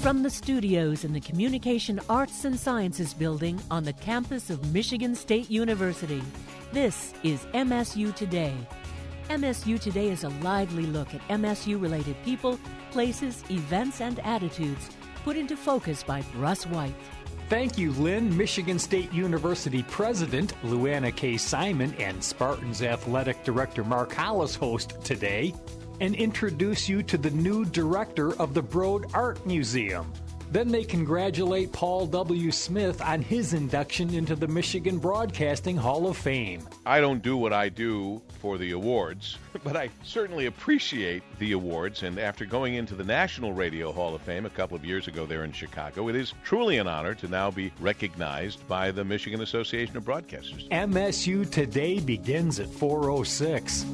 From the studios in the Communication Arts and Sciences Building on the campus of Michigan State University, this is MSU Today. MSU Today is a lively look at MSU-related people, places, events, and attitudes put into focus by Russ White. Thank you, Lynn. Michigan State University President Luana K. Simon and Spartans Athletic Director Mark Hollis host today and introduce you to the new director of the Broad Art Museum. Then they congratulate Paul W. Smith on his induction into the Michigan Broadcasting Hall of Fame. I don't do what I do for the awards, but I certainly appreciate the awards. And after going into the National Radio Hall of Fame a couple of years ago there in Chicago, it is truly an honor to now be recognized by the Michigan Association of Broadcasters. MSU Today begins at 4:06.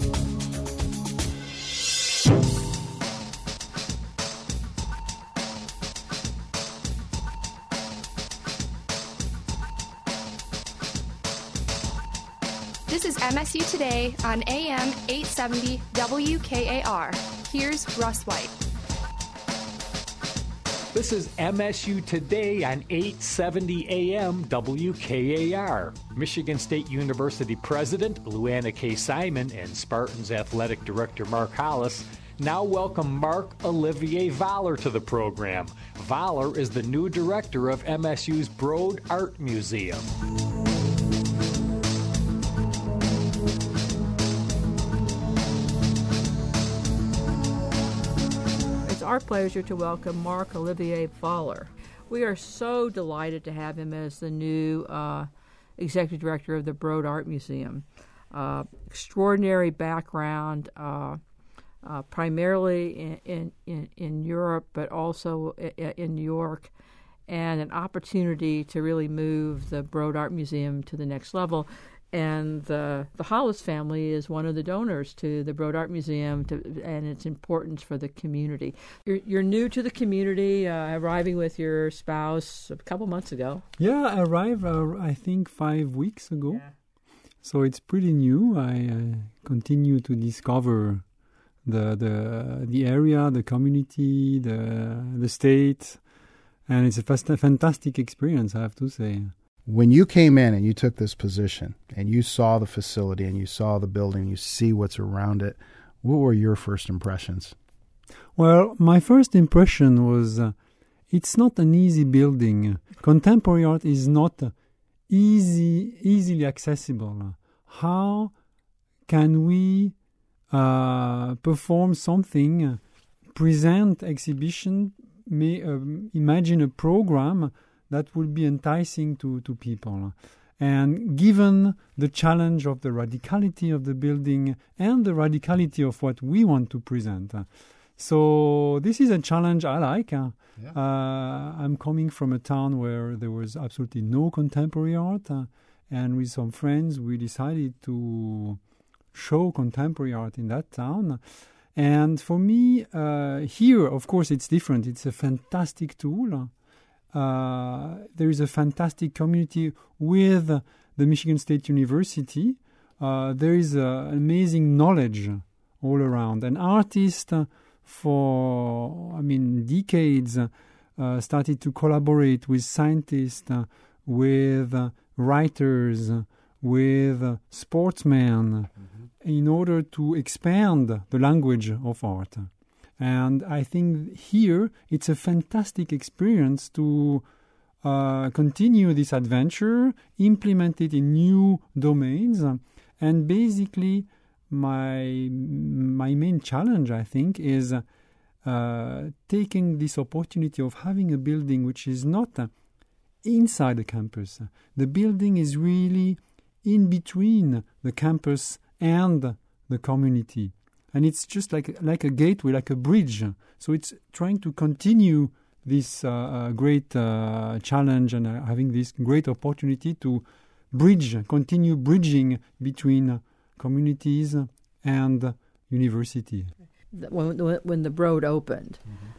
This is MSU Today on AM 870 WKAR. Here's Russ White. This is MSU Today on 870 AM WKAR. Michigan State University President Luana K. Simon and Spartans Athletic Director Mark Hollis now welcome Mark Olivier Valler to the program. Valler is the new director of MSU's Broad Art Museum. Our pleasure to welcome Mark Olivier Valler. We are so delighted to have him as the new executive director of the Broad Art Museum. Extraordinary background, primarily in Europe, but also in New York, and an opportunity to really move the Broad Art Museum to the next level. And the Hollis family is one of the donors to the Broad Art Museum and its importance for the community. You're new to the community, arriving with your spouse a couple months ago. Yeah, I arrived, I think, 5 weeks ago. Yeah. So it's pretty new. I continue to discover the area, the community, the state, and it's a fantastic experience, I have to say. When you came in and you took this position and you saw the facility and you saw the building, you see what's around it, what were your first impressions? Well, my first impression was it's not an easy building. Contemporary art is not easily accessible. How can we perform something, present exhibition, imagine a program that will be enticing to people? And given the challenge of the radicality of the building and the radicality of what we want to present. So this is a challenge I like. I'm coming from a town where there was absolutely no contemporary art. And with some friends, we decided to show contemporary art in that town. And for me, here, of course, it's different. It's a fantastic tool. There is a fantastic community with the Michigan State University. There is amazing knowledge all around. An artist for, decades started to collaborate with scientists, with writers, with sportsmen in order to expand the language of art. And I think here it's a fantastic experience to continue this adventure, implement it in new domains. And basically, my main challenge, I think, is taking this opportunity of having a building which is not inside the campus. The building is really in between the campus and the community. And it's just like a gateway, like a bridge. So it's trying to continue this great challenge and having this great opportunity to continue bridging between communities and university. When the Broad opened,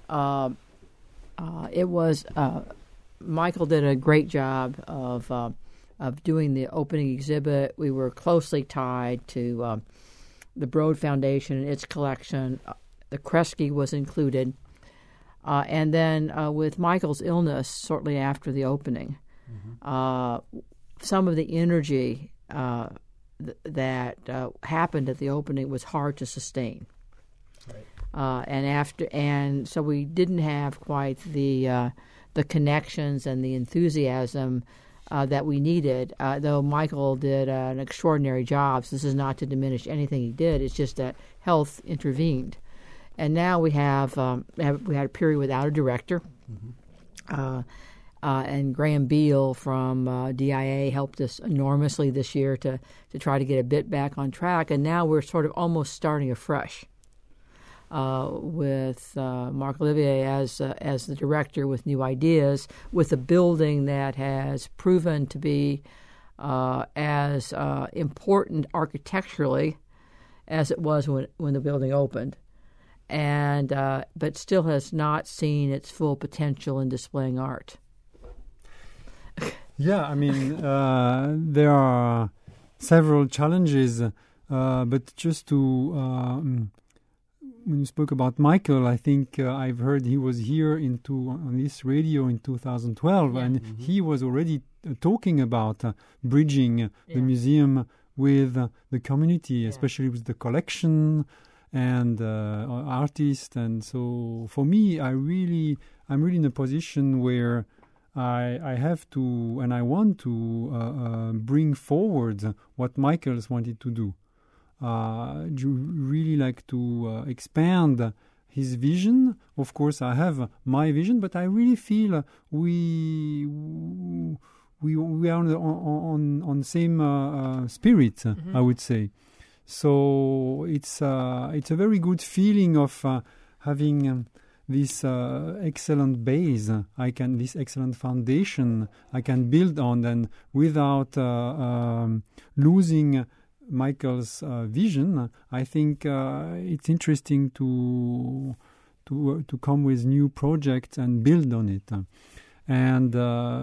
it was Michael did a great job of doing the opening exhibit. We were closely tied to the Broad Foundation and its collection. The Kresge was included. And then with Michael's illness shortly after the opening, some of the energy that happened at the opening was hard to sustain. Right. And so we didn't have quite the connections and the enthusiasm that we needed. Though Michael did an extraordinary job, so this is not to diminish anything he did. It's just that health intervened, and now we had a period without a director. And Graham Beal from DIA helped us enormously this year to try to get a bit back on track, and now we're sort of almost starting afresh with Marc Olivier as the director with new ideas, with a building that has proven to be as important architecturally as it was when the building opened, and but still has not seen its full potential in displaying art. Yeah, I mean, there are several challenges, but just to when you spoke about Michael, I think I've heard he was here on this radio in 2012, and he was already talking about bridging the museum with the community, especially with the collection and artists. And so for me, I'm really in a position where I have to and I want to bring forward what Michael's wanted to do. Really like to expand his vision. Of course, I have my vision, but I really feel we are on same spirit. I would say. So it's a very good feeling of having this excellent base. This excellent foundation I can build on, and without losing Michael's vision. I think it's interesting to come with new projects and build on it. And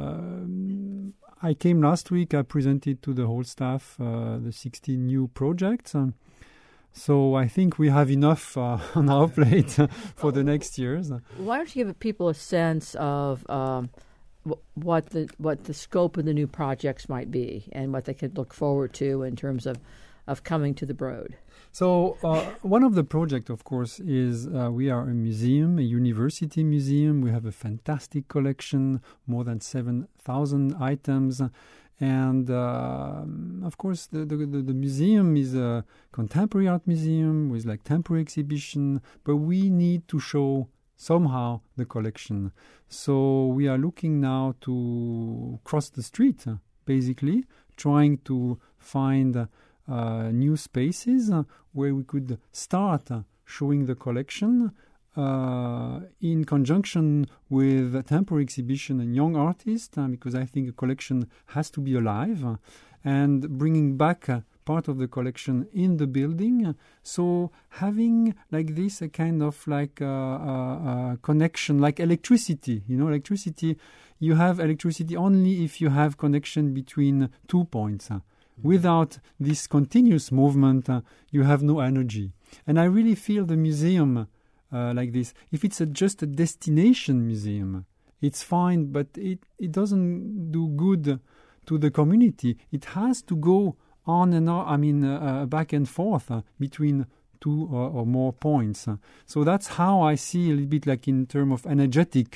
I came last week. I presented to the whole staff the 16 new projects. So I think we have enough on our plate for the next years. Why don't you give people a sense of what the scope of the new projects might be and what they could look forward to in terms of coming to the Broad? So one of the projects, of course, is we are a museum, a university museum. We have a fantastic collection, more than 7,000 items. And, of course, the museum is a contemporary art museum with, like, temporary exhibition. But we need to show somehow the collection. So we are looking now to cross the street, basically, trying to find new spaces where we could start showing the collection in conjunction with a temporary exhibition and young artists, because I think a collection has to be alive, and bringing back part of the collection in the building. So having like this a kind of like connection, like electricity. Electricity, you have electricity only if you have connection between 2 points. Without this continuous movement, you have no energy. And I really feel the museum like this. If it's just a destination museum, it's fine, but it doesn't do good to the community. It has to go on and on, back and forth between two or more points. So that's how I see a little bit like in terms of energetic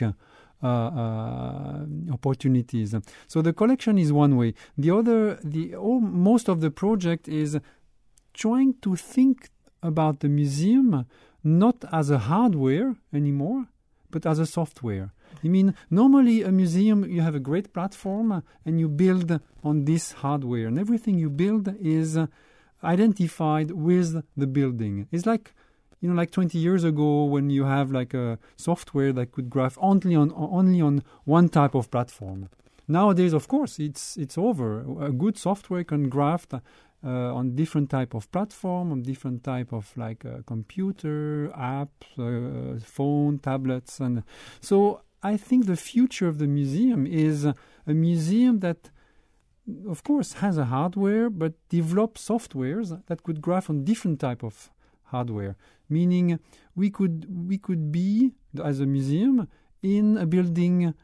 opportunities. So the collection is one way. The other, most of the project is trying to think about the museum not as a hardware anymore, but as a software. I mean, normally a museum, you have a great platform and you build on this hardware, and everything you build is identified with the building. It's like, like 20 years ago when you have like a software that could graph only on one type of platform. Nowadays, of course, it's over. A good software can graph on different type of platform, on different type of like computer, apps, phone, tablets. And so I think the future of the museum is a museum that, of course, has a hardware, but develops softwares that could graph on different type of hardware, meaning we could be, as a museum, in a building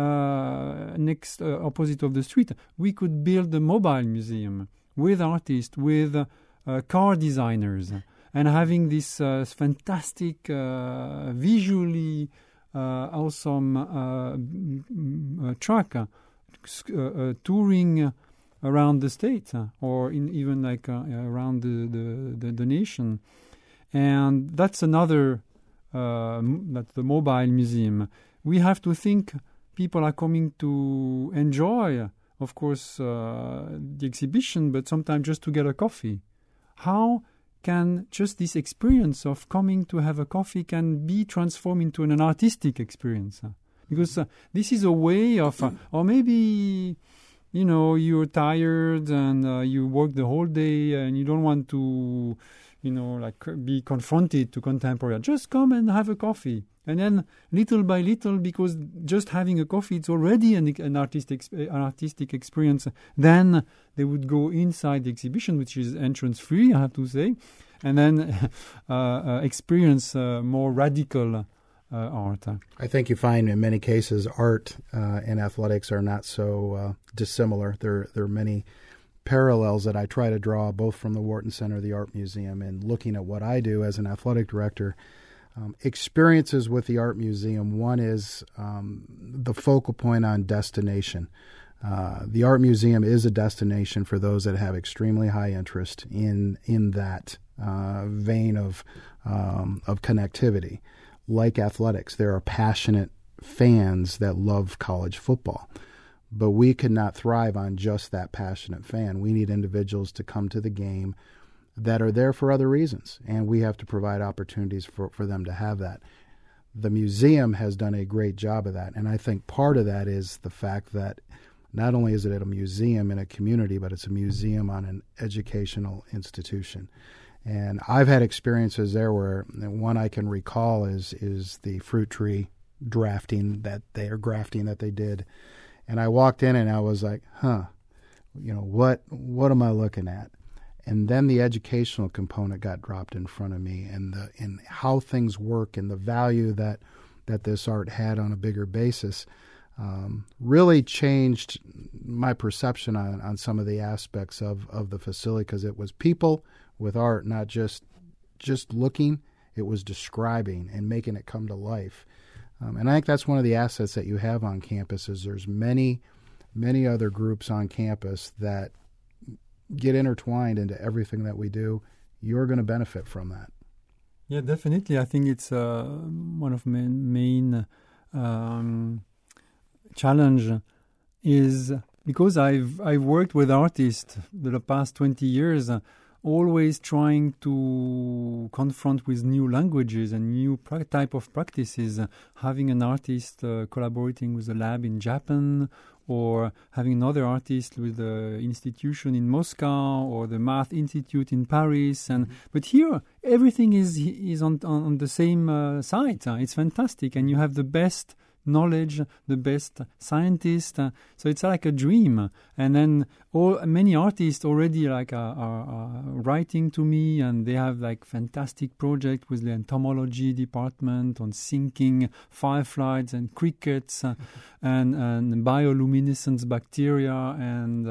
next opposite of the street. We could build a mobile museum with artists, with car designers, and having this fantastic, visually awesome truck touring around the state or even like around the nation. And that's another, that's the mobile museum. We have to think people are coming to enjoy, of course, the exhibition, but sometimes just to get a coffee. How can just this experience of coming to have a coffee can be transformed into an artistic experience? Because this is a way of, or maybe, you know, you're tired and you work the whole day and you don't want to, you know, like be confronted to contemporary art. Just come and have a coffee. And then little by little, because just having a coffee, it's already an artistic experience. Then they would go inside the exhibition, which is entrance free, I have to say, and then experience more radical art. I think you find in many cases art and athletics are not so dissimilar. There are many parallels that I try to draw both from the Wharton Center, the Art Museum, and looking at what I do as an athletic director. Experiences with the Art Museum. One is the focal point on destination. The Art Museum is a destination for those that have extremely high interest in that vein of connectivity. Like athletics, there are passionate fans that love college football. But we could not thrive on just that passionate fan. We need individuals to come to the game that are there for other reasons, and we have to provide opportunities for them to have that. The museum has done a great job of that, and I think part of that is the fact that not only is it a museum in a community, but it's a museum on an educational institution. And I've had experiences there where one I can recall is the fruit tree grafting that they did. And I walked in and I was like, what am I looking at? And then the educational component got dropped in front of me, and how things work and the value that this art had on a bigger basis really changed my perception on some of the aspects of the facility, because it was people with art, not just looking. It was describing and making it come to life. And I think that's one of the assets that you have on campus is there's many, many other groups on campus that get intertwined into everything that we do. You're going to benefit from that. Yeah, definitely. I think it's one of my main challenge is because I've worked with artists the past 20 years, always trying to confront with new languages and new type of practices, having an artist collaborating with a lab in Japan, or having another artist with the institution in Moscow or the Math Institute in Paris. But here, everything is on the same site. It's fantastic, and you have the best knowledge, the best scientists. So it's like a dream. And then many artists already are writing to me, and they have like fantastic project with the entomology department on syncing fireflies and crickets and bioluminescence bacteria and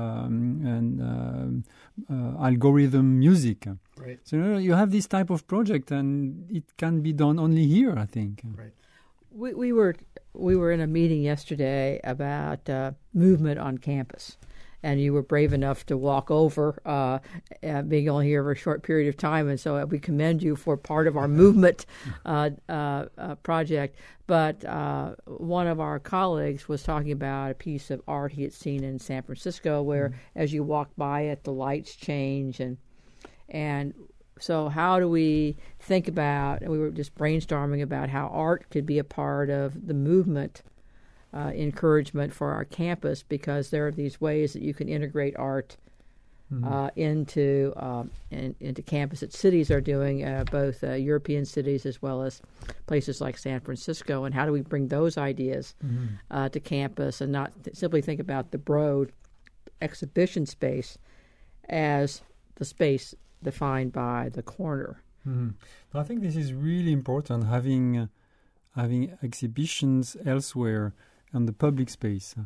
algorithm music. Right. So you have this type of project, and it can be done only here, I think. Right. We were in a meeting yesterday about movement on campus, and you were brave enough to walk over, being only here for a short period of time, and so we commend you for part of our movement project. But one of our colleagues was talking about a piece of art he had seen in San Francisco, where as you walk by it, the lights change, and so how do we think about, and we were just brainstorming about how art could be a part of the movement encouragement for our campus, because there are these ways that you can integrate art into campus that cities are doing, both European cities as well as places like San Francisco. And how do we bring those ideas to campus and not simply think about the Broad exhibition space as the space defined by the corner, I think this is really important, having exhibitions elsewhere in the public space.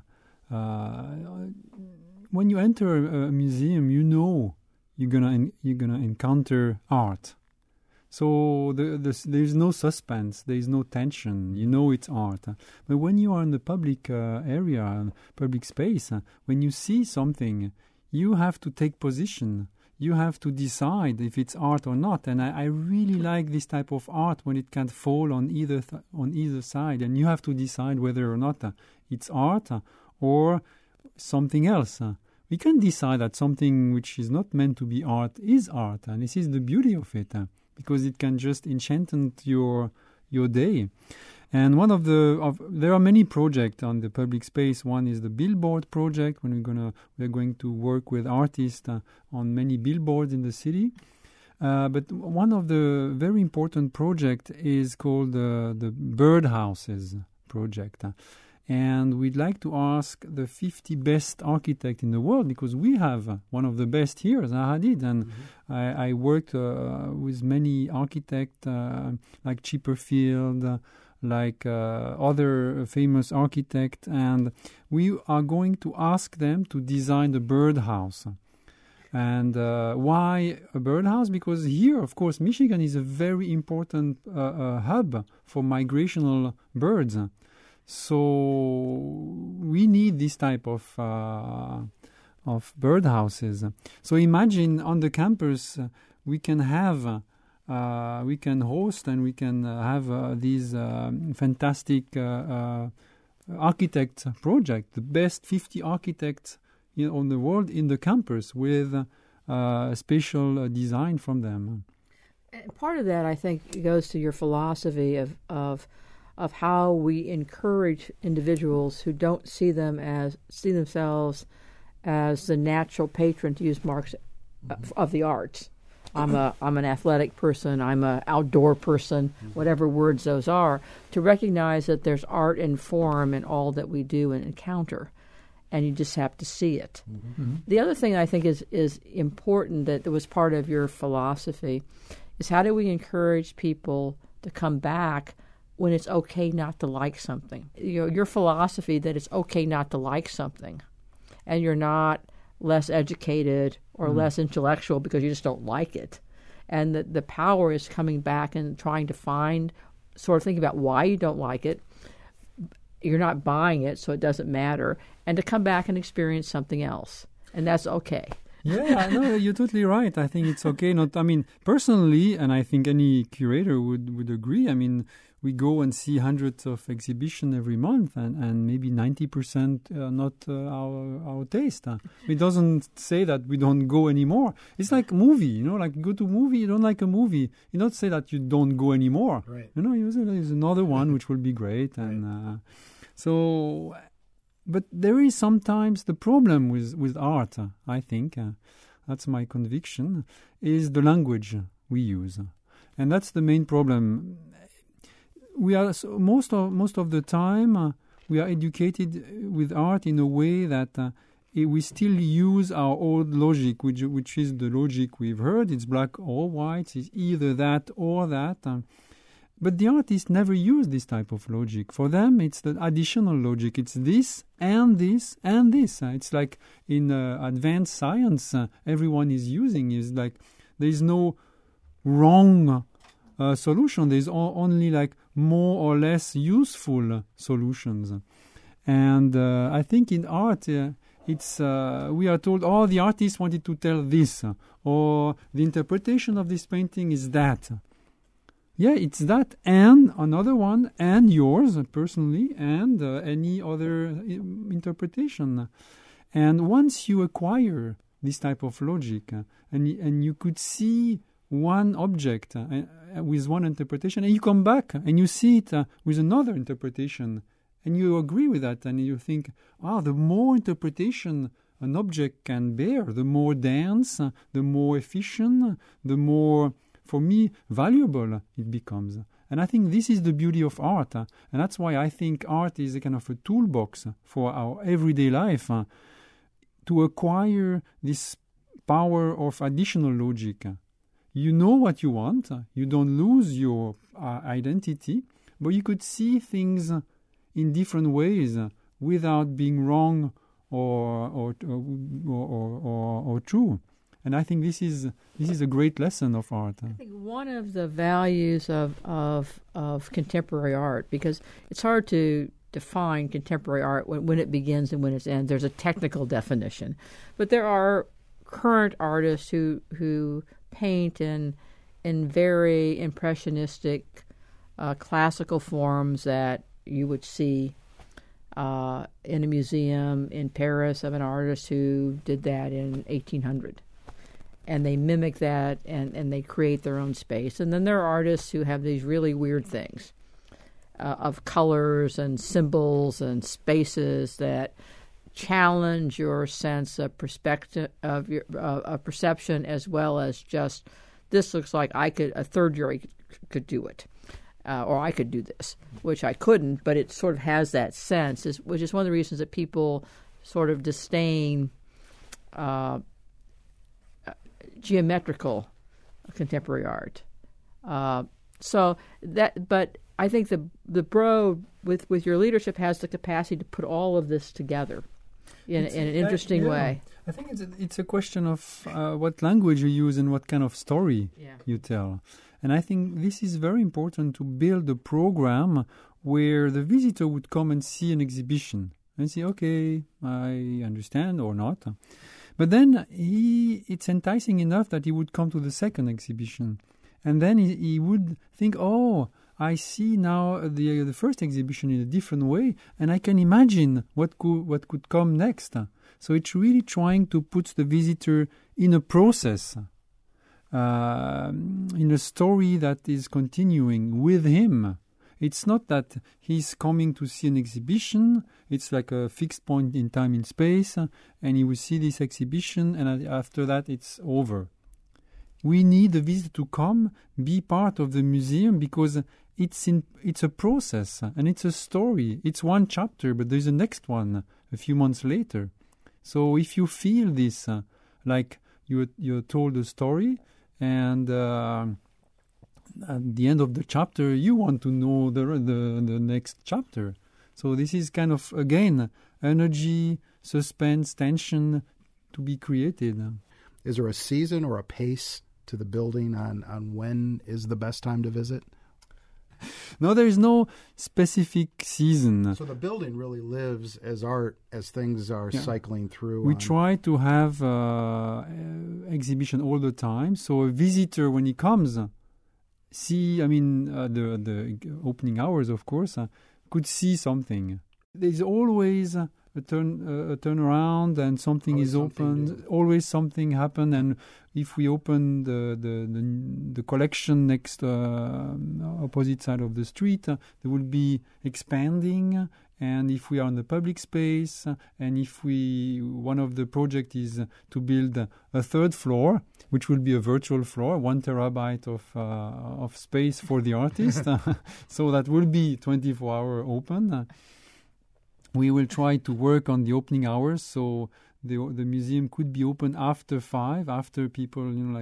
When you enter a museum, you know you're gonna encounter art. So there's no suspense, there's no tension. You know it's art. But when you are in the public area, public space, when you see something, you have to take position. You have to decide if it's art or not. And I really like this type of art when it can fall on either side. And you have to decide whether or not it's art or something else. We can decide that something which is not meant to be art is art. And this is the beauty of it. Because it can just enchant your day. And there are many projects on the public space. One is the billboard project, when we're going to work with artists on many billboards in the city. But one of the very important projects is called the Birdhouses project. And we'd like to ask the 50 best architects in the world, because we have one of the best here, Zaha Hadid. And I worked with many architects like Chipperfield, like other famous architects. And we are going to ask them to design the birdhouse. And why a birdhouse? Because here, of course, Michigan is a very important hub for migrational birds. So we need this type of birdhouses. So imagine on the campus we can host and we can have these fantastic architect project, the best 50 architects on the world in the campus with special design from them. And part of that, I think, goes to your philosophy of how we encourage individuals who don't see themselves as the natural patron, to use Marx, of the arts. I'm an athletic person, I'm an outdoor person, whatever words those are, to recognize that there's art and form in all that we do and encounter, and you just have to see it. Mm-hmm. The other thing I think is important that was part of your philosophy is how do we encourage people to come back when it's okay not to like something. Your philosophy that it's okay not to like something, and you're not less educated or less intellectual because you just don't like it. And the power is coming back and trying to think about why you don't like it. You're not buying it, so it doesn't matter. And to come back and experience something else. And that's okay. Yeah, no, you're totally right. I think it's okay. Personally, and I think any curator would agree, we go and see hundreds of exhibitions every month, and maybe 90% not our taste. It doesn't say that we don't go anymore. It's like movie, like you go to a movie, you don't like a movie. You don't say that you don't go anymore. Right. You say there's another one which will be great. And but there is sometimes the problem with art, I think, that's my conviction, is the language we use. And that's the main problem. We are most of the time we are educated with art in a way that we still use our old logic, which is the logic we've heard. It's black or white. It's either that or that. But the artists never use this type of logic. For them, it's the additional logic. It's this and this and this. It's like in advanced science, everyone is using. Is like there is no wrong solution. There's only like more or less useful solutions. And I think in art, it's we are told, the artist wanted to tell this, or the interpretation of this painting is that. Yeah, it's that, and another one, and yours personally, and any other interpretation. And once you acquire this type of logic, and you could see one object with one interpretation, and you come back and you see it with another interpretation, and you agree with that, and you think, the more interpretation an object can bear, the more dense, the more efficient, the more, for me, valuable it becomes. And I think this is the beauty of art, and that's why I think art is a kind of a toolbox for our everyday life to acquire this power of additional logic. you know what you want. You don't lose your identity, but you could see things in different ways without being wrong or true. And I think this is a great lesson of art. I think one of the values of contemporary art, because it's hard to define contemporary art when it begins and when it ends. There's a technical definition, but there are current artists who paint in very impressionistic classical forms that you would see in a museum in Paris of an artist who did that in 1800. And they mimic that and they create their own space. And then there are artists who have these really weird things of colors and symbols and spaces that challenge your sense of perspective of perception, as well as just this looks like a third year could do it, or I could do this, which I couldn't, but it sort of has that sense, which is one of the reasons that people sort of disdain geometrical contemporary art. But I think the Broad with your leadership has the capacity to put all of this together in an interesting way. I think it's a question of what language you use and what kind of story you tell. And I think this is very important to build a program where the visitor would come and see an exhibition and say, okay, I understand or not. But then it's enticing enough that he would come to the second exhibition. And then he would think, oh, I see now the first exhibition in a different way, and I can imagine what could come next. So it's really trying to put the visitor in a process, in a story that is continuing with him. It's not that he's coming to see an exhibition. It's like a fixed point in time and space, and he will see this exhibition, and after that it's over. We need the visitor to come, be part of the museum, because it's a process and it's a story. It's one chapter, but there's a next one a few months later. So if you feel this, like you're told a story, and at the end of the chapter, you want to know the next chapter. So this is kind of, again, energy, suspense, tension to be created. Is there a season or a pace to the building on when is the best time to visit? No, there is no specific season. So the building really lives as art as things are cycling through. We try to have exhibition all the time. So a visitor, when he comes, the opening hours, of course, could see something. There's always a turnaround, and something is opened. Always something happens, and if we open the collection next opposite side of the street, there will be expanding. And if we are in the public space, and if one of the project is to build a third floor, which will be a virtual floor, 1 terabyte of space for the artist, so that will be 24-hour open. We will try to work on the opening hours, so the museum could be open after 5, after people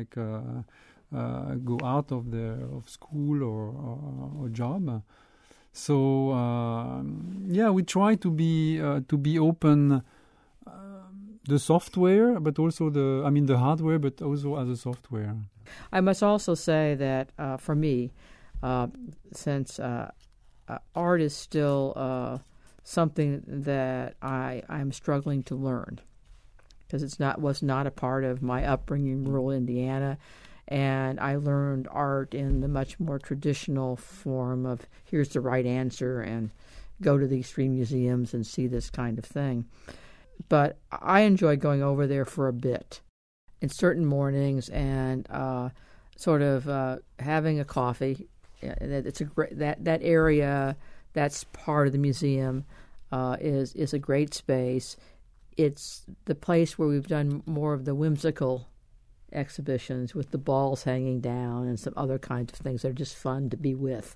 go out of school or job. So we try to be open, the software, but also the hardware, but also as a software. I must also say that for me, since art is still something that I'm struggling to learn, because was not a part of my upbringing in rural Indiana. And I learned art in the much more traditional form of here's the right answer and go to these 3 museums and see this kind of thing. But I enjoy going over there for a bit in certain mornings and sort of having a coffee. It's a great that area. That's part of the museum. Is a great space. It's the place where we've done more of the whimsical exhibitions with the balls hanging down and some other kinds of things that are just fun to be with,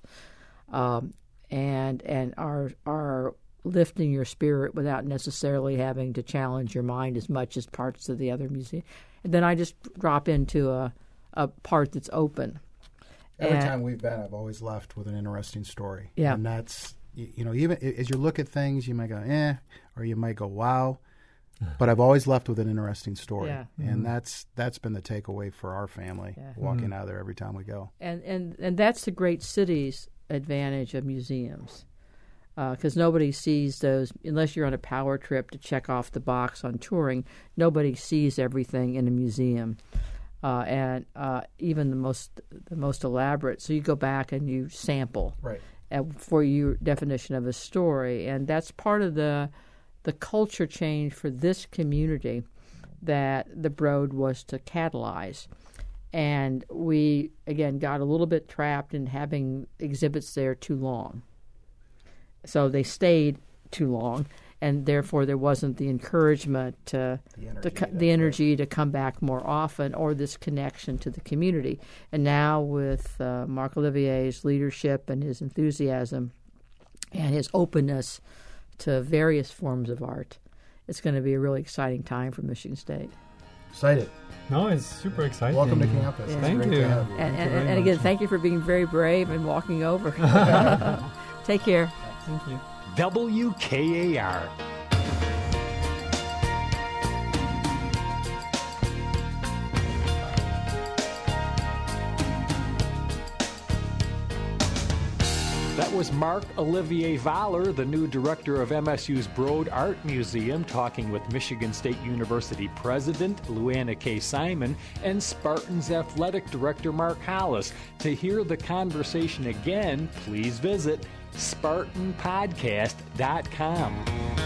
and are lifting your spirit without necessarily having to challenge your mind as much as parts of the other museum. And then I just drop into a part that's open. Every And- time we've been, I've always left with an interesting story. Yeah. And that's, even as you look at things, you might go, or you might go, wow. But I've always left with an interesting story. Yeah. And that's been the takeaway for our family, walking out of there every time we go. And that's the great city's advantage of museums, because nobody sees those unless you're on a power trip to check off the box on touring. Nobody sees everything in a museum, and even the most elaborate. So you go back and you sample Right. For your definition of a story, and that's part of the culture change for this community that the Broad was to catalyze. And we, again, got a little bit trapped in having exhibits there too long. So they stayed too long, and therefore there wasn't the encouragement, the energy to come back more often, or this connection to the community. And now with Marc Olivier's leadership and his enthusiasm and his openness to various forms of art, it's going to be a really exciting time for Michigan State. Excited. No, it's super exciting. Welcome to campus. Yeah. It's Thank great you. to have you. And again, thank you for being very brave and walking over. Take care. Thank you. WKAR. That was Marc Olivier Valler, the new director of MSU's Broad Art Museum, talking with Michigan State University President Luana K. Simon and Spartans Athletic Director Mark Hollis. To hear the conversation again, please visit SpartanPodcast.com.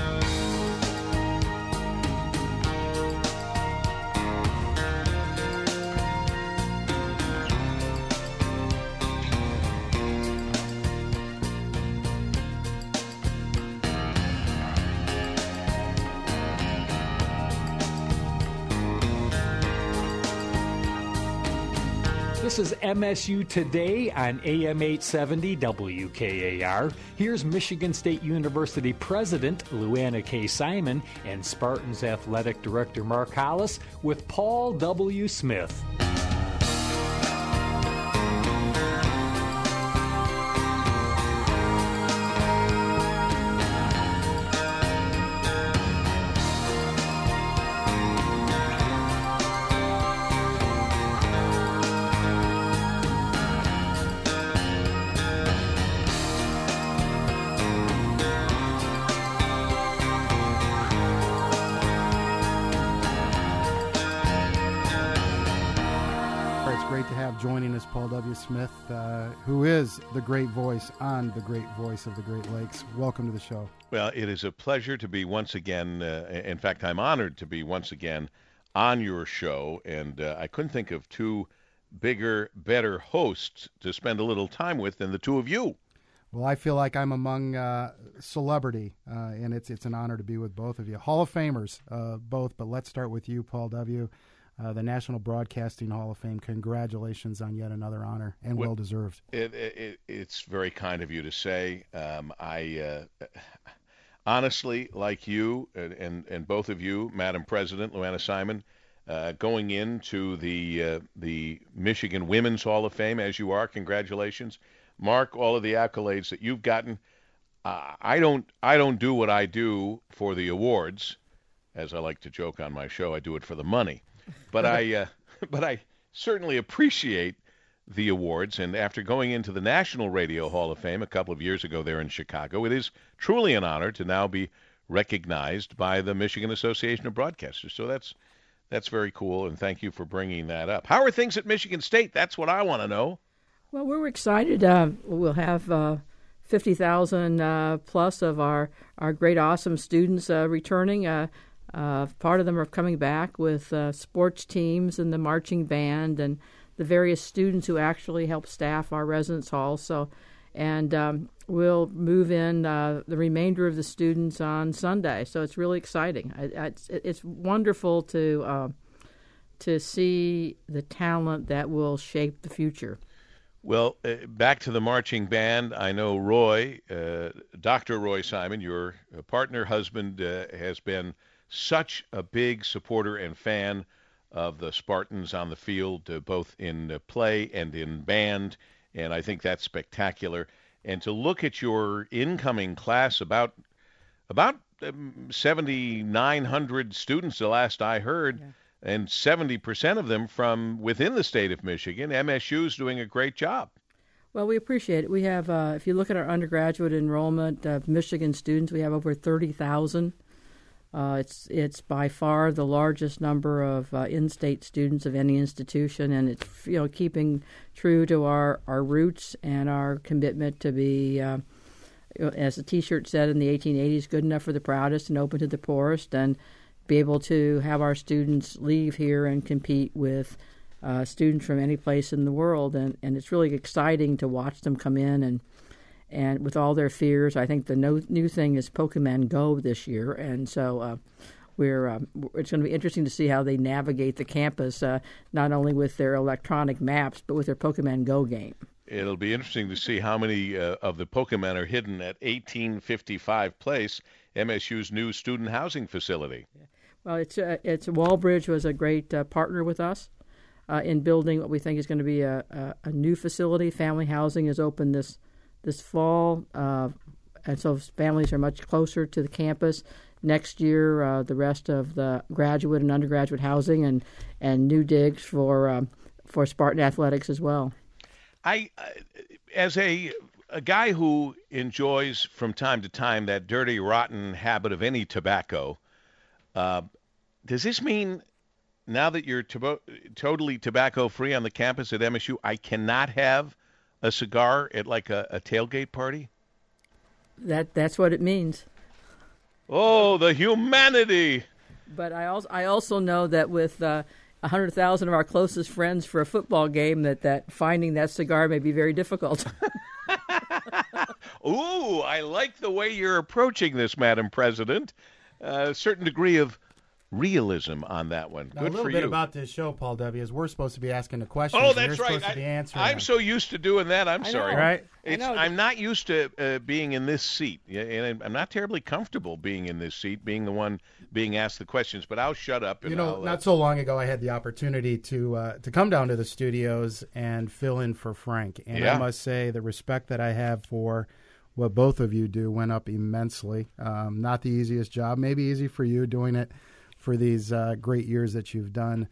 This is MSU Today on AM 870 WKAR. Here's Michigan State University President Luana K. Simon and Spartans Athletic Director Mark Hollis with Paul W. Smith. Great to have joining us Paul W. Smith, who is the great voice on the great voice of the Great Lakes. Welcome to the show. Well, it is a pleasure to be once again, in fact, I'm honored to be once again on your show, and I couldn't think of two bigger, better hosts to spend a little time with than the two of you. Well, I feel like I'm among celebrity, and it's an honor to be with both of you. Hall of Famers, both, but let's start with you, Paul W., the National Broadcasting Hall of Fame. Congratulations on yet another honor, and well-deserved. It's very kind of you to say. I honestly, like you and both of you, Madam President Luana Simon, going into the Michigan Women's Hall of Fame, as you are, congratulations. Mark, all of the accolades that you've gotten. I don't do what I do for the awards. As I like to joke on my show, I do it for the money. But I certainly appreciate the awards. And after going into the National Radio Hall of Fame a couple of years ago there in Chicago, it is truly an honor to now be recognized by the Michigan Association of Broadcasters. So that's very cool, and thank you for bringing that up. How are things at Michigan State? That's what I want to know. Well, we're excited. We'll have 50,000 plus of our great, awesome students returning. Part of them are coming back with sports teams and the marching band and the various students who actually help staff our residence hall. And we'll move in the remainder of the students on Sunday. So it's really exciting. It's wonderful to see the talent that will shape the future. Well, back to the marching band. I know Roy, Dr. Roy Simon, your partner, husband, has been such a big supporter and fan of the Spartans on the field, both in play and in band, and I think that's spectacular. And to look at your incoming class, about 7,900 students, the last I heard, and 70% of them from within the state of Michigan. MSU's doing a great job. Well, we appreciate it. We have, if you look at our undergraduate enrollment of Michigan students, we have over 30,000. It's by far the largest number of in-state students of any institution, and it's keeping true to our roots and our commitment to be, as the T-shirt said in the 1880s, good enough for the proudest and open to the poorest, and be able to have our students leave here and compete with students from any place in the world, and it's really exciting to watch them come in and with all their fears. I think the new thing is Pokemon Go this year, and so it's going to be interesting to see how they navigate the campus, not only with their electronic maps, but with their Pokemon Go game. It'll be interesting to see how many of the Pokemon are hidden at 1855 Place, MSU's new student housing facility. Well, it's Walbridge was a great partner with us in building what we think is going to be a new facility. Family housing is open this fall, and so families are much closer to the campus. Next year, the rest of the graduate and undergraduate housing and new digs for Spartan athletics as well. As a guy who enjoys from time to time that dirty, rotten habit of any tobacco, does this mean now that you're totally tobacco-free on the campus at MSU, I cannot have a cigar at like a tailgate party? That's what it means. Oh, the humanity! But I also know that with 100,000 of our closest friends for a football game, that finding that cigar may be very difficult. Ooh, I like the way you're approaching this, Madam President. A certain degree of realism on that one. Now, Good for you. A little bit about this show, Paul W., is we're supposed to be asking the questions. Oh, and that's you're right. Supposed to be answering I'm them. so used to doing that. I'm sorry. Right? I'm not used to being in this seat, and I'm not terribly comfortable being in this seat, being the one being asked the questions. But I'll shut up. And not so long ago, I had the opportunity to come down to the studios and fill in for Frank, and I must say the respect that I have for what both of you do went up immensely. Not the easiest job, maybe easy for you doing it for these great years that you've done.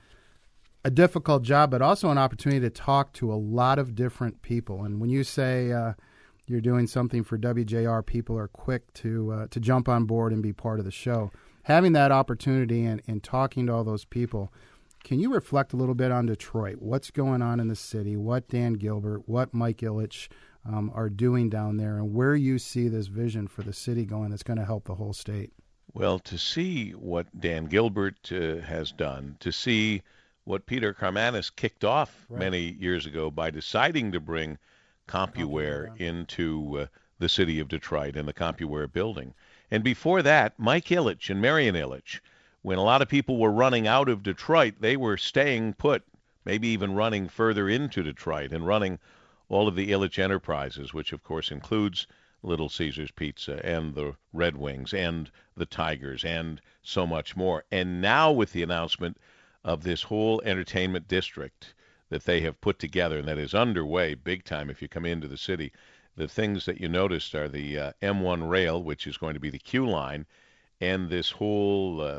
A difficult job, but also an opportunity to talk to a lot of different people. And when you say you're doing something for WJR, people are quick to jump on board and be part of the show. Having that opportunity and talking to all those people, can you reflect a little bit on Detroit? What's going on in the city? What Dan Gilbert, what Mike Ilitch are doing down there, and where you see this vision for the city going that's going to help the whole state? Well, to see what Dan Gilbert has done, to see what Peter Karmanos kicked off many years ago by deciding to bring CompuWare into the city of Detroit and the CompuWare building. And before that, Mike Ilitch and Marion Ilitch, when a lot of people were running out of Detroit, they were staying put, maybe even running further into Detroit and running all of the Ilitch Enterprises, which of course includes Little Caesars Pizza and the Red Wings and the Tigers and so much more. And now with the announcement of this whole entertainment district that they have put together and that is underway big time if you come into the city, the things that you noticed are the M1 rail, which is going to be the Q line, and this whole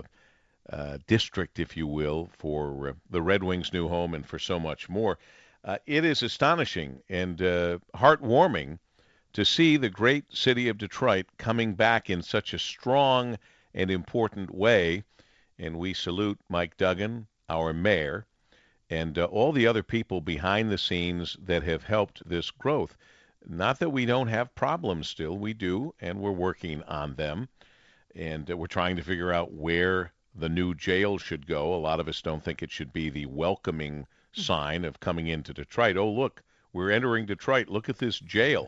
district, if you will, for the Red Wings' new home and for so much more. It is astonishing and heartwarming to see the great city of Detroit coming back in such a strong and important way. And we salute Mike Duggan, our mayor, and all the other people behind the scenes that have helped this growth. Not that we don't have problems still. We do, and we're working on them. And we're trying to figure out where the new jail should go. A lot of us don't think it should be the welcoming sign of coming into Detroit. Oh, look, we're entering Detroit. Look at this jail.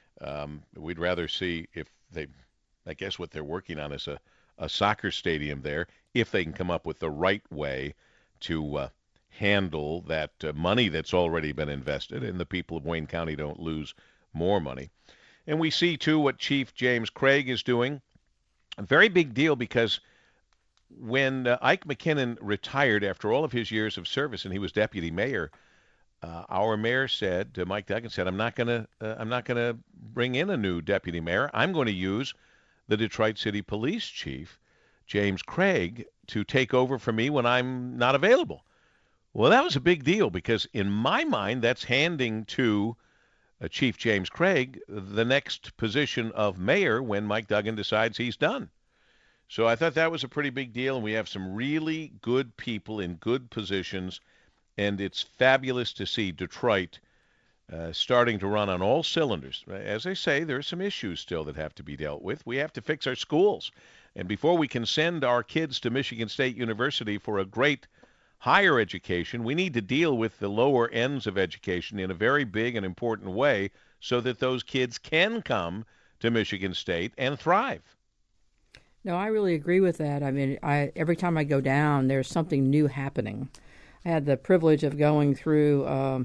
We'd rather see if I guess what they're working on is a soccer stadium there, if they can come up with the right way to handle that money that's already been invested and the people of Wayne County don't lose more money. And we see, too, what Chief James Craig is doing. A very big deal because when Ike McKinnon retired after all of his years of service, and he was deputy mayor, our mayor said, Mike Duggan said, I'm not gonna bring in a new deputy mayor. I'm going to use the Detroit City Police Chief, James Craig, to take over for me when I'm not available. Well, that was a big deal because in my mind, that's handing to Chief James Craig the next position of mayor when Mike Duggan decides he's done. So I thought that was a pretty big deal, and we have some really good people in good positions, and it's fabulous to see Detroit starting to run on all cylinders. As I say, there are some issues still that have to be dealt with. We have to fix our schools. And before we can send our kids to Michigan State University for a great higher education, we need to deal with the lower ends of education in a very big and important way so that those kids can come to Michigan State and thrive. No, I really agree with that. I mean, every time I go down, there's something new happening. I had the privilege of going through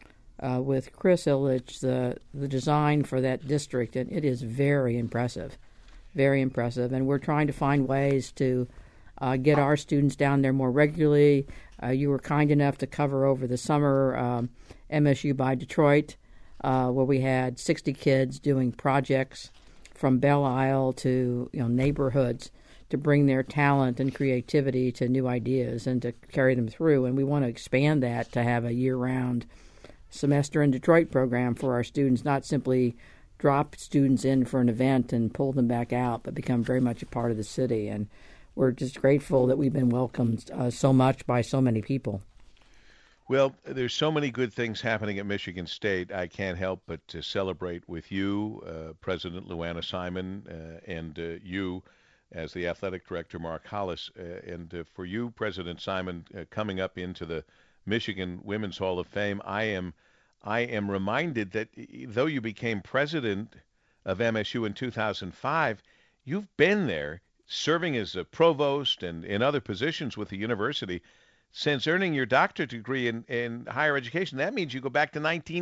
with Chris Illich the design for that district, and it is very impressive, very impressive. And we're trying to find ways to get our students down there more regularly. You were kind enough to cover over the summer MSU by Detroit, where we had 60 kids doing projects from Belle Isle to neighborhoods to bring their talent and creativity to new ideas and to carry them through. And we want to expand that to have a year-round semester in Detroit program for our students, not simply drop students in for an event and pull them back out, but become very much a part of the city. And we're just grateful that we've been welcomed so much by so many people. Well, there's so many good things happening at Michigan State. I can't help but to celebrate with you, President Luana Simon, and you as the athletic director, Mark Hollis. And for you, President Simon, coming up into the Michigan Women's Hall of Fame, I am reminded that though you became president of MSU in 2005, you've been there serving as a provost and in other positions with the university since earning your doctorate degree in higher education. That means you go back to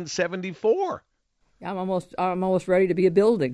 1974. I'm almost ready to be a building.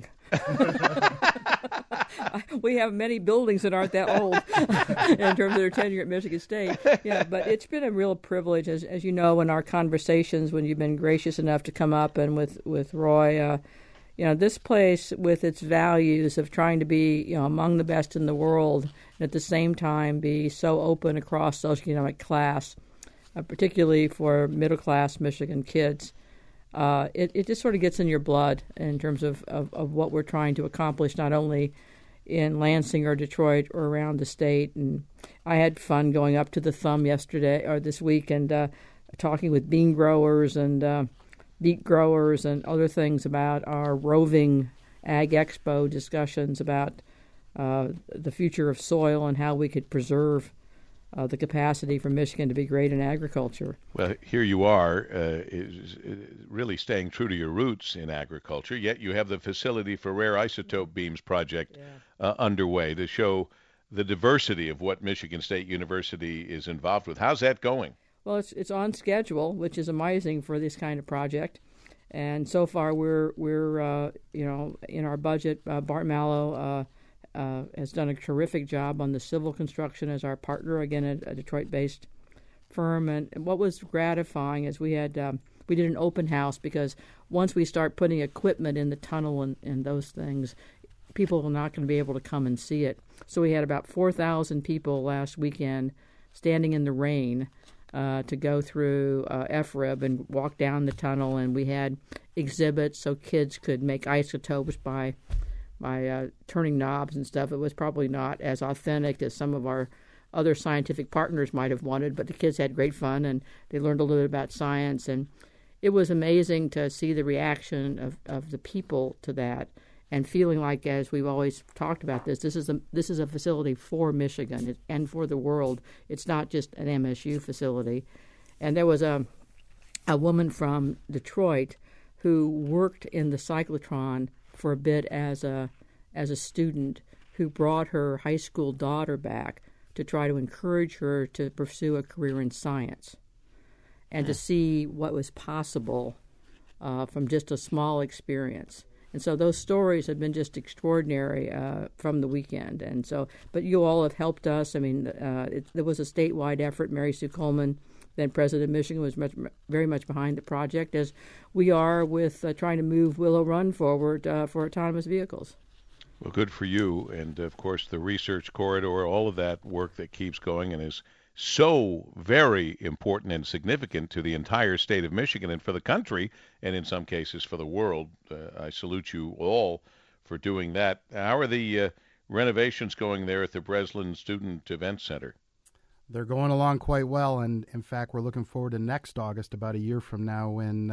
We have many buildings that aren't that old in terms of their tenure at Michigan State. Yeah, but it's been a real privilege, as you know, in our conversations when you've been gracious enough to come up and with Roy. This place with its values of trying to be among the best in the world and at the same time be so open across socioeconomic class, particularly for middle-class Michigan kids. It just sort of gets in your blood in terms of what we're trying to accomplish, not only in Lansing or Detroit or around the state. And I had fun going up to the Thumb this week and talking with bean growers and beet growers and other things about our roving Ag Expo discussions about the future of soil and how we could preserve the capacity for Michigan to be great in agriculture. Well, here you are, really staying true to your roots in agriculture, yet you have the Facility for Rare Isotope Beams project underway to show the diversity of what Michigan State University is involved with. How's that going? Well, it's on schedule, which is amazing for this kind of project. And so far, we're in our budget. Bart Mallow has done a terrific job on the civil construction as our partner, again, a Detroit-based firm. And what was gratifying is we did an open house, because once we start putting equipment in the tunnel and those things, people are not going to be able to come and see it. So we had about 4,000 people last weekend standing in the rain to go through FRIB and walk down the tunnel, and we had exhibits so kids could make isotopes by turning knobs and stuff. It was probably not as authentic as some of our other scientific partners might have wanted, but the kids had great fun and they learned a little bit about science, and it was amazing to see the reaction of the people to that, and feeling like, as we've always talked about this is a facility for Michigan and for the world. It's not just an MSU facility. And there was a woman from Detroit who worked in the cyclotron for a bit as a student, who brought her high school daughter back to try to encourage her to pursue a career in science and to see what was possible from just a small experience. And so those stories have been just extraordinary from the weekend. And so, but you all have helped us. I mean, there was a statewide effort. Mary Sue Coleman, then President of Michigan, was very much behind the project, as we are with trying to move Willow Run forward for autonomous vehicles. Well, good for you. And, of course, the research corridor, all of that work that keeps going and is so very important and significant to the entire state of Michigan and for the country, and in some cases for the world. I salute you all for doing that. How are the renovations going there at the Breslin Student Event Center? They're going along quite well, and in fact, we're looking forward to next August, about a year from now, when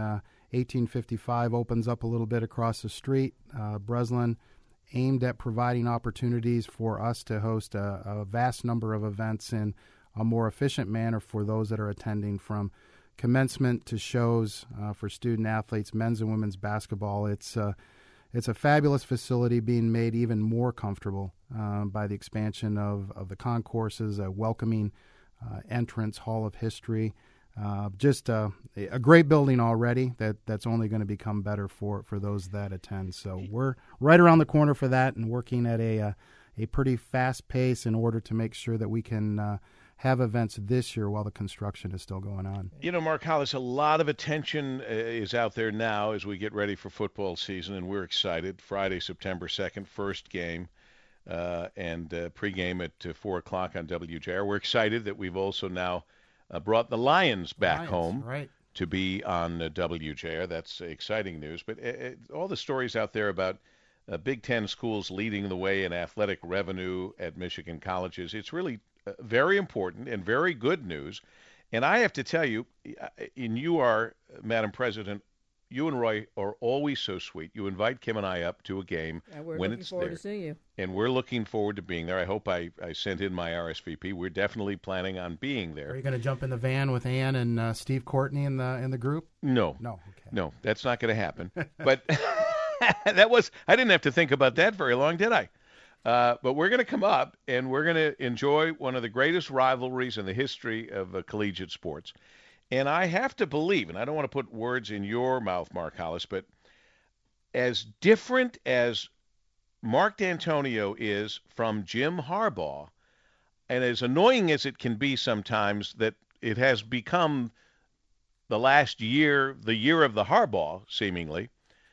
1855 opens up a little bit across the street. Breslin aimed at providing opportunities for us to host a vast number of events in a more efficient manner for those that are attending, from commencement to shows for student athletes, men's and women's basketball. It's a fabulous facility, being made even more comfortable by the expansion of the concourses, a welcoming entrance, Hall of History. Just a great building already that's only going to become better for those that attend. So we're right around the corner for that and working at a pretty fast pace in order to make sure that we can have events this year while the construction is still going on. You know, Mark Hollis, a lot of attention is out there now as we get ready for football season, and we're excited. Friday, September 2nd, first game, and pregame at 4 o'clock on WJR. We're excited that we've also now brought the Lions back home to be on WJR. That's exciting news. But all the stories out there about Big Ten schools leading the way in athletic revenue at Michigan colleges, it's really very important and very good news. And I have to tell you, and you are, Madam President, you and Roy are always so sweet. You invite Kim and I up to a game when it's there. We're looking forward to seeing you. And we're looking forward to being there. I hope I sent in my RSVP. We're definitely planning on being there. Are you going to jump in the van with Ann and Steve Courtney in the group? No. No. Okay. No, that's not going to happen. But I didn't have to think about that very long, did I? But we're going to come up, and we're going to enjoy one of the greatest rivalries in the history of collegiate sports. And I have to believe, and I don't want to put words in your mouth, Mark Hollis, but as different as Mark D'Antonio is from Jim Harbaugh, and as annoying as it can be sometimes that it has become the last year, the year of the Harbaugh, seemingly,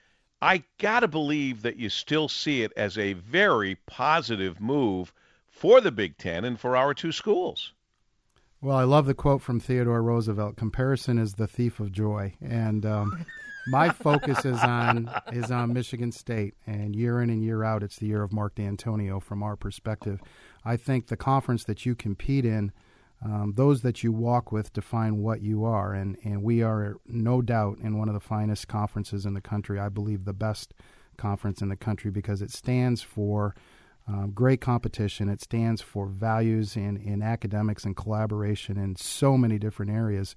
I got to believe that you still see it as a very positive move for the Big Ten and for our two schools. Well, I love the quote from Theodore Roosevelt: "Comparison is the thief of joy." And my focus is on Michigan State, and year in and year out, it's the year of Mark D'Antonio from our perspective. I think the conference that you compete in, those that you walk with define what you are, and we are no doubt in one of the finest conferences in the country. I believe the best conference in the country, because it stands for great competition. It stands for values in academics and collaboration in so many different areas.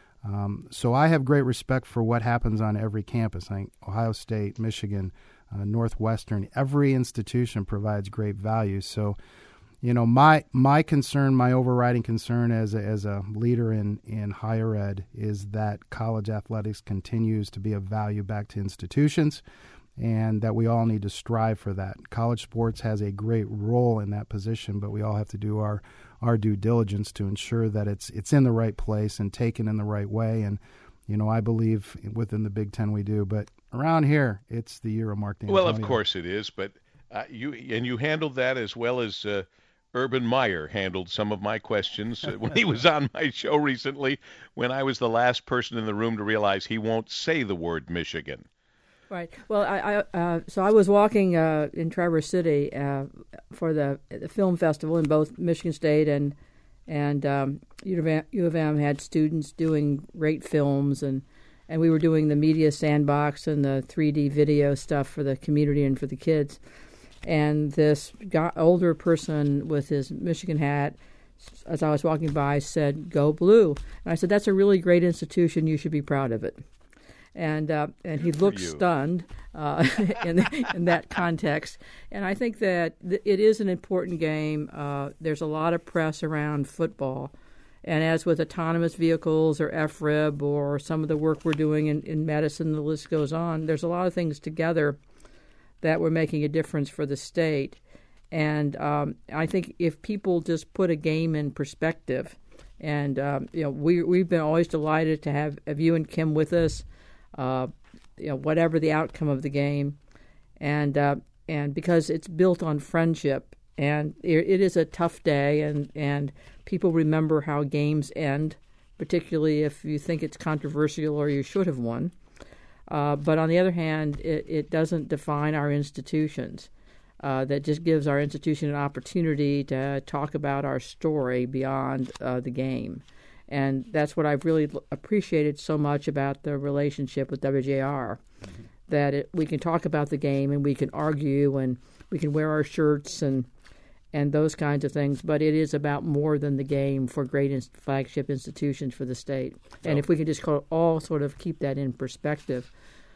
So I have great respect for what happens on every campus. I think Ohio State, Michigan, Northwestern, every institution provides great values. So, you know, my concern, my overriding concern as a leader in higher ed is that college athletics continues to be of value back to institutions, and that we all need to strive for that. College sports has a great role in that position, but we all have to do our due diligence to ensure that it's in the right place and taken in the right way. And, you know, I believe within the Big Ten we do. But around here, it's the year of Mark D'Antonio. Well, of course it is, but you handled that as well as Urban Meyer handled some of my questions when he was on my show recently, when I was the last person in the room to realize he won't say the word Michigan. Right. Well, so I was walking in Traverse City for the film festival, in both Michigan State and U of M had students doing great films, and we were doing the media sandbox and the 3D video stuff for the community and for the kids. And this older person with his Michigan hat, as I was walking by, said, "Go Blue." And I said, "That's a really great institution. You should be proud of it." And he looked stunned in that context. And I think that it is an important game. There's a lot of press around football. And as with autonomous vehicles or FRIB or some of the work we're doing in medicine, the list goes on, there's a lot of things together that we're making a difference for the state. And I think if people just put a game in perspective, and we've been always delighted to have you and Kim with us, whatever the outcome of the game, and because it's built on friendship, and it is a tough day, and people remember how games end, particularly if you think it's controversial or you should have won. But on the other hand, it doesn't define our institutions. That just gives our institution an opportunity to talk about our story beyond the game. And that's what I've really appreciated so much about the relationship with WJR, that we can talk about the game and we can argue and we can wear our shirts and those kinds of things, but it is about more than the game for great flagship institutions for the state. And if we can just all sort of keep that in perspective.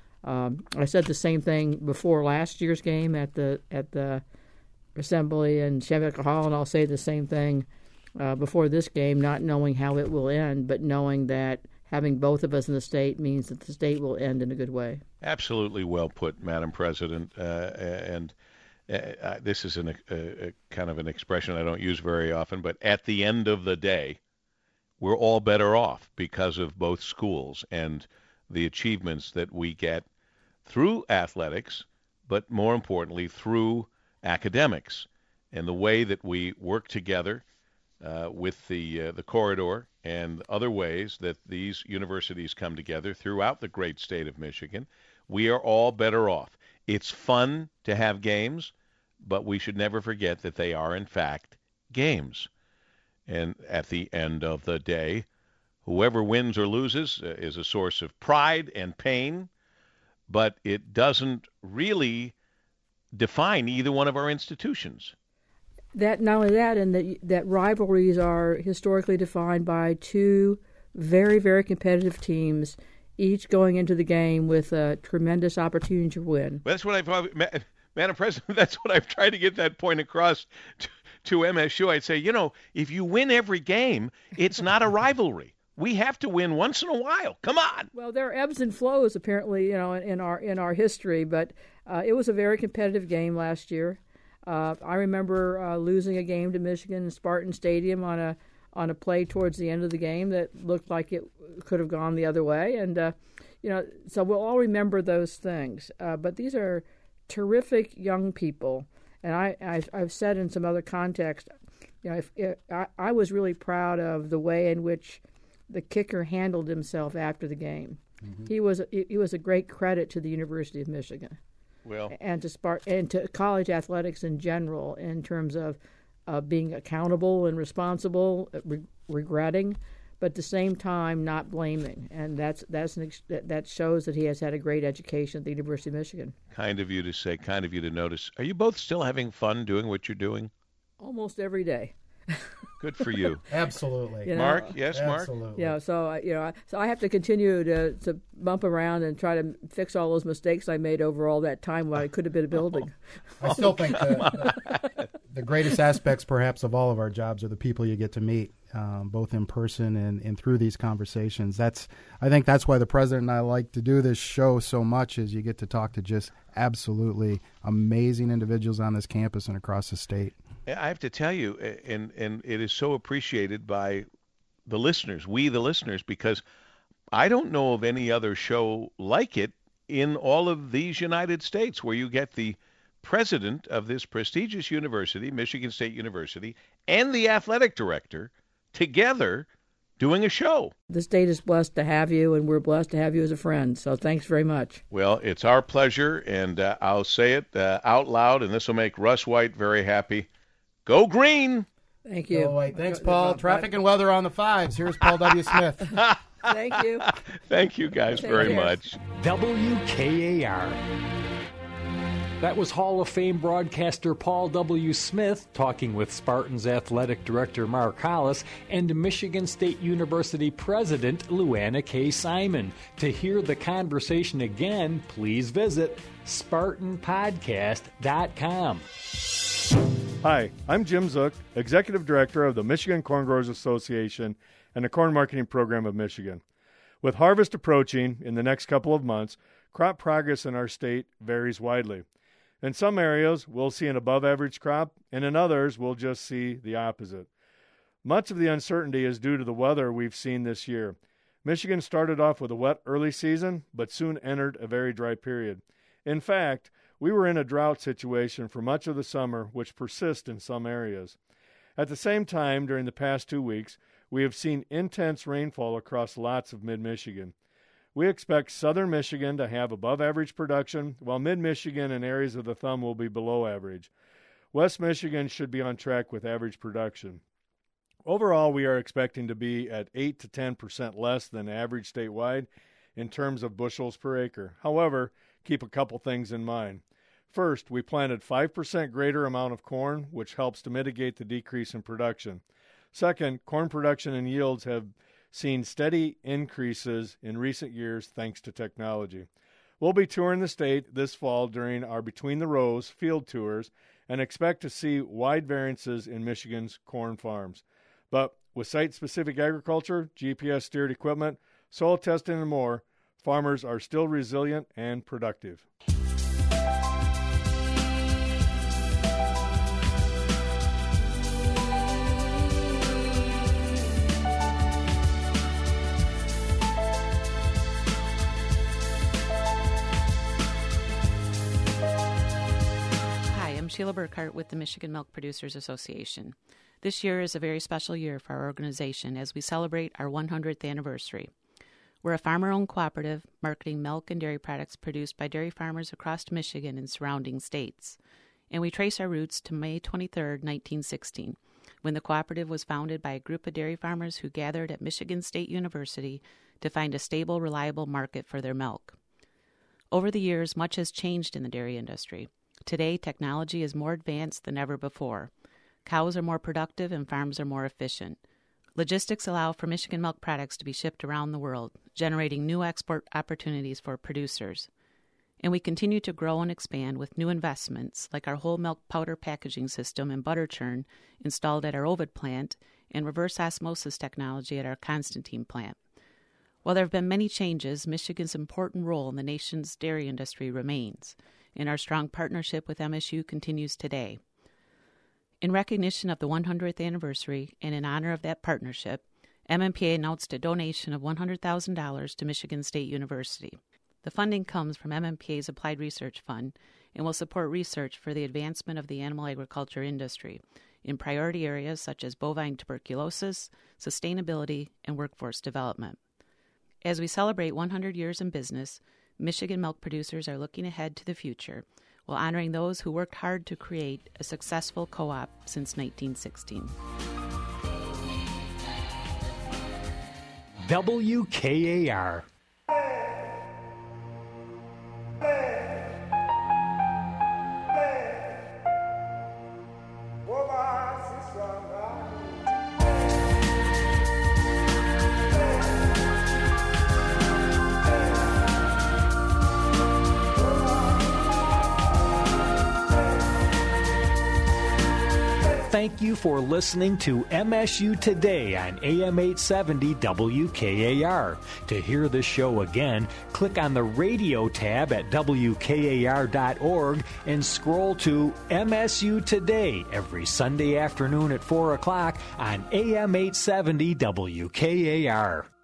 I said the same thing before last year's game at the assembly in Shamrock Hall, and I'll say the same thing before this game, not knowing how it will end, but knowing that having both of us in the state means that the state will end in a good way. Absolutely well put, Madam President. And this is a kind of an expression I don't use very often, but at the end of the day, we're all better off because of both schools and the achievements that we get through athletics, but more importantly, through academics, and the way that we work together with the corridor and other ways that these universities come together throughout the great state of Michigan. We are all better off. It's fun to have games, but we should never forget that they are, in fact, games. And at the end of the day, whoever wins or loses is a source of pride and pain, but it doesn't really define either one of our institutions. That not only that, and that rivalries are historically defined by two very, very competitive teams, each going into the game with a tremendous opportunity to win. That's what Madam President, that's what I've tried to get that point across to MSU. I'd say, if you win every game, it's not a rivalry. We have to win once in a while. Come on. Well, there are ebbs and flows, apparently, in our history, but it was a very competitive game last year. I remember losing a game to Michigan in Spartan Stadium on a play towards the end of the game that looked like it could have gone the other way, and so we'll all remember those things. But these are terrific young people, and I've said in some other context, I was really proud of the way in which the kicker handled himself after the game. Mm-hmm. He was a great credit to the University of Michigan. Well, and to college athletics in general, in terms of being accountable and responsible, regretting, but at the same time not blaming, and that shows that he has had a great education at the University of Michigan. Kind of you to say, kind of you to notice. Are you both still having fun doing what you're doing? Almost every day. Good for you. Absolutely. Mark? Yes, Mark? Absolutely. Yeah, so I have to continue to bump around and try to fix all those mistakes I made over all that time when I could have been a building. I still think the greatest aspects, perhaps, of all of our jobs are the people you get to meet, both in person and through these conversations. I think that's why the president and I like to do this show so much, is you get to talk to just absolutely amazing individuals on this campus and across the state. I have to tell you, and it is so appreciated by the listeners, we the listeners, because I don't know of any other show like it in all of these United States, where you get the president of this prestigious university, Michigan State University, and the athletic director together doing a show. The state is blessed to have you, and we're blessed to have you as a friend, so thanks very much. Well, it's our pleasure, and I'll say it out loud, and this will make Russ White very happy. Go Green! Thank you. Go White. Thanks, Paul. Traffic and weather on the 5s. Here's Paul W. Smith. Thank you. Thank you guys very much. WKAR. That was Hall of Fame broadcaster Paul W. Smith talking with Spartans Athletic Director Mark Hollis and Michigan State University President Luana K. Simon. To hear the conversation again, please visit SpartanPodcast.com. Hi, I'm Jim Zook, Executive Director of the Michigan Corn Growers Association and the Corn Marketing Program of Michigan. With harvest approaching in the next couple of months, crop progress in our state varies widely. In some areas, we'll see an above-average crop, and in others, we'll just see the opposite. Much of the uncertainty is due to the weather we've seen this year. Michigan started off with a wet early season, but soon entered a very dry period. In fact, we were in a drought situation for much of the summer, which persists in some areas. At the same time, during the past 2 weeks, we have seen intense rainfall across lots of mid-Michigan. We expect southern Michigan to have above-average production, while mid-Michigan and areas of the thumb will be below average. West Michigan should be on track with average production. Overall, we are expecting to be at 8 to 10% less than average statewide in terms of bushels per acre. However, keep a couple things in mind. First, we planted 5% greater amount of corn, which helps to mitigate the decrease in production. Second, corn production and yields have seen steady increases in recent years thanks to technology. We'll be touring the state this fall during our Between the Rows field tours and expect to see wide variances in Michigan's corn farms. But with site-specific agriculture, GPS-steered equipment, soil testing, and more, farmers are still resilient and productive. Sheila Burkhart with the Michigan Milk Producers Association. This year is a very special year for our organization as we celebrate our 100th anniversary. We're a farmer-owned cooperative marketing milk and dairy products produced by dairy farmers across Michigan and surrounding states. And we trace our roots to May 23, 1916, when the cooperative was founded by a group of dairy farmers who gathered at Michigan State University to find a stable, reliable market for their milk. Over the years, much has changed in the dairy industry. Today, technology is more advanced than ever before. Cows are more productive and farms are more efficient. Logistics allow for Michigan milk products to be shipped around the world, generating new export opportunities for producers. And we continue to grow and expand with new investments like our whole milk powder packaging system and butter churn installed at our Ovid plant and reverse osmosis technology at our Constantine plant. While there have been many changes, Michigan's important role in the nation's dairy industry remains, and our strong partnership with MSU continues today. In recognition of the 100th anniversary and in honor of that partnership, MMPA announced a donation of $100,000 to Michigan State University. The funding comes from MMPA's Applied Research Fund and will support research for the advancement of the animal agriculture industry in priority areas such as bovine tuberculosis, sustainability, and workforce development. As we celebrate 100 years in business, Michigan milk producers are looking ahead to the future while honoring those who worked hard to create a successful co-op since 1916. WKAR. Thank you for listening to MSU Today on AM 870 WKAR. To hear the show again, click on the radio tab at WKAR.org and scroll to MSU Today every Sunday afternoon at 4 o'clock on AM 870 WKAR.